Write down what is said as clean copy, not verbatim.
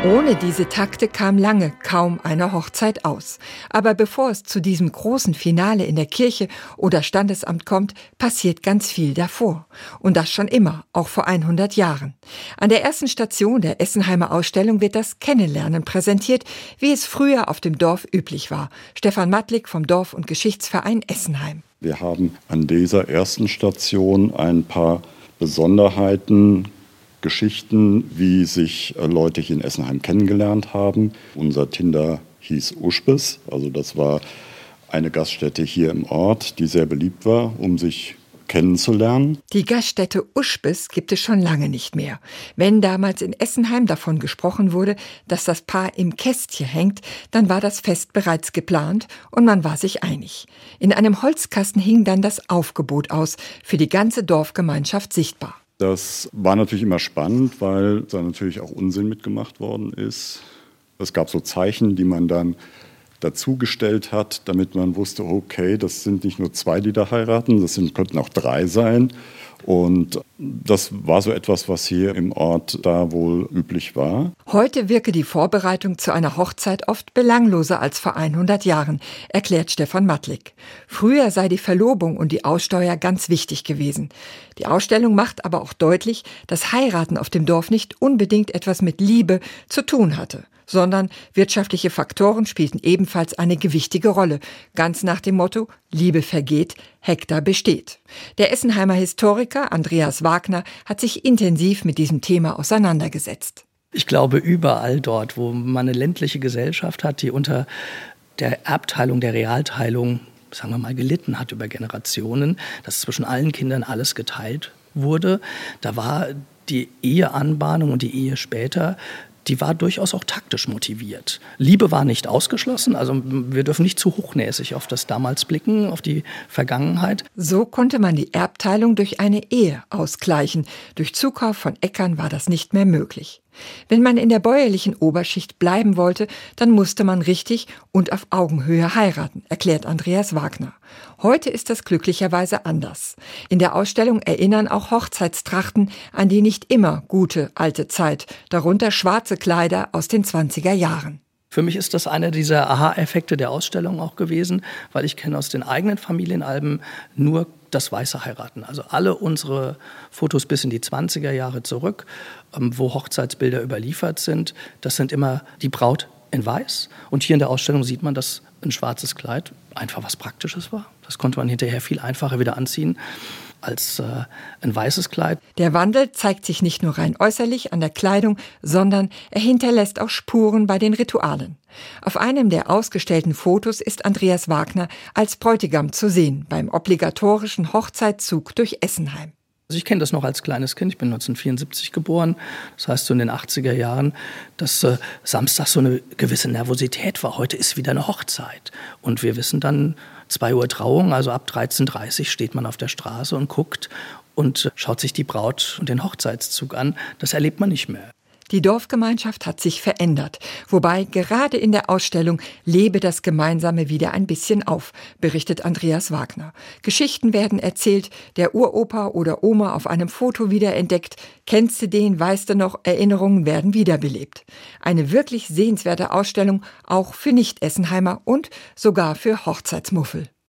Ohne diese Takte kam lange kaum eine Hochzeit aus. Aber bevor es zu diesem großen Finale in der Kirche oder Standesamt kommt, passiert ganz viel davor. Und das schon immer, auch vor 100 Jahren. An der ersten Station der Essenheimer Ausstellung wird das Kennenlernen präsentiert, wie es früher auf dem Dorf üblich war. Stefan Mattlik vom Dorf- und Geschichtsverein Essenheim. Wir haben an dieser ersten Station ein paar Besonderheiten, Geschichten, wie sich Leute hier in Essenheim kennengelernt haben. Unser Tinder hieß Uschbis, also das war eine Gaststätte hier im Ort, die sehr beliebt war, um sich kennenzulernen. Die Gaststätte Uschbis gibt es schon lange nicht mehr. Wenn damals in Essenheim davon gesprochen wurde, dass das Paar im Kästchen hängt, dann war das Fest bereits geplant und man war sich einig. In einem Holzkasten hing dann das Aufgebot aus, für die ganze Dorfgemeinschaft sichtbar. Das war natürlich immer spannend, weil da natürlich auch Unsinn mitgemacht worden ist. Es gab so Zeichen, die man dann dazugestellt hat, damit man wusste, okay, das sind nicht nur 2, die da heiraten, könnten auch 3 sein. Und das war so etwas, was hier im Ort da wohl üblich war. Heute wirke die Vorbereitung zu einer Hochzeit oft belangloser als vor 100 Jahren, erklärt Stefan Mattlik. Früher sei die Verlobung und die Aussteuer ganz wichtig gewesen. Die Ausstellung macht aber auch deutlich, dass Heiraten auf dem Dorf nicht unbedingt etwas mit Liebe zu tun hatte, sondern wirtschaftliche Faktoren spielten ebenfalls eine gewichtige Rolle. Ganz nach dem Motto, Liebe vergeht, Hektar besteht. Der Essenheimer Historiker Andreas Wagner hat sich intensiv mit diesem Thema auseinandergesetzt. Ich glaube, überall dort, wo man eine ländliche Gesellschaft hat, die unter der Erbteilung, der Realteilung, sagen wir mal, gelitten hat über Generationen, dass zwischen allen Kindern alles geteilt wurde, da war die Eheanbahnung und die Ehe später, die war durchaus auch taktisch motiviert. Liebe war nicht ausgeschlossen, also wir dürfen nicht zu hochnäsig auf das damals blicken, auf die Vergangenheit. So konnte man die Erbteilung durch eine Ehe ausgleichen. Durch Zukauf von Äckern war das nicht mehr möglich. Wenn man in der bäuerlichen Oberschicht bleiben wollte, dann musste man richtig und auf Augenhöhe heiraten, erklärt Andreas Wagner. Heute ist das glücklicherweise anders. In der Ausstellung erinnern auch Hochzeitstrachten an die nicht immer gute alte Zeit, darunter schwarze Kleider aus den 20er Jahren. Für mich ist das einer dieser Aha-Effekte der Ausstellung auch gewesen, weil ich kenne aus den eigenen Familienalben nur das weiße Heiraten. Also alle unsere Fotos bis in die 20er Jahre zurück, wo Hochzeitsbilder überliefert sind, das sind immer die Braut in weiß. Und hier in der Ausstellung sieht man, dass ein schwarzes Kleid einfach was Praktisches war. Das konnte man hinterher viel einfacher wieder anziehen als ein weißes Kleid. Der Wandel zeigt sich nicht nur rein äußerlich an der Kleidung, sondern er hinterlässt auch Spuren bei den Ritualen. Auf einem der ausgestellten Fotos ist Andreas Wagner als Bräutigam zu sehen, beim obligatorischen Hochzeitszug durch Essenheim. Also ich kenne das noch als kleines Kind, ich bin 1974 geboren, das heißt so in den 80er Jahren, dass Samstag so eine gewisse Nervosität war. Heute ist wieder eine Hochzeit und wir wissen dann, 2 Uhr Trauung, also ab 13:30 Uhr steht man auf der Straße und guckt und schaut sich die Braut und den Hochzeitszug an. Das erlebt man nicht mehr. Die Dorfgemeinschaft hat sich verändert, wobei gerade in der Ausstellung lebe das Gemeinsame wieder ein bisschen auf, berichtet Andreas Wagner. Geschichten werden erzählt, der Uropa oder Oma auf einem Foto wiederentdeckt, kennst du den, weißt du noch, Erinnerungen werden wiederbelebt. Eine wirklich sehenswerte Ausstellung, auch für Nicht-Essenheimer und sogar für Hochzeitsmuffel.